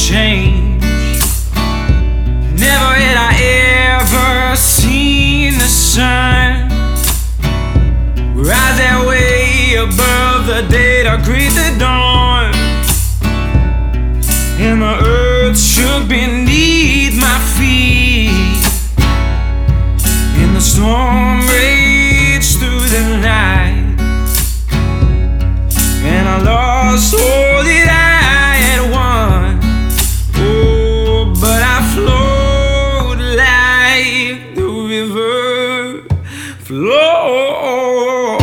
change. Never had I ever seen the sun rise that way above the day to greet the dawn, and the earth shook beneath my feet, and the storm raged through the night, and I lost all that I had won. Oh, but I flowed like the river flows.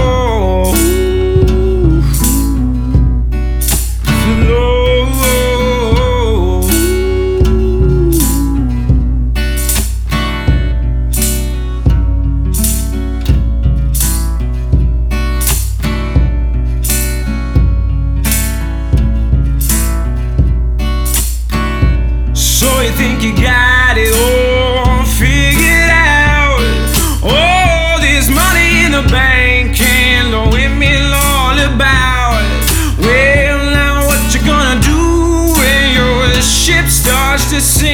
So you think you got it all figured out? All this money in the bank and the women all about. Well, now what you gonna do when your ship starts to sink?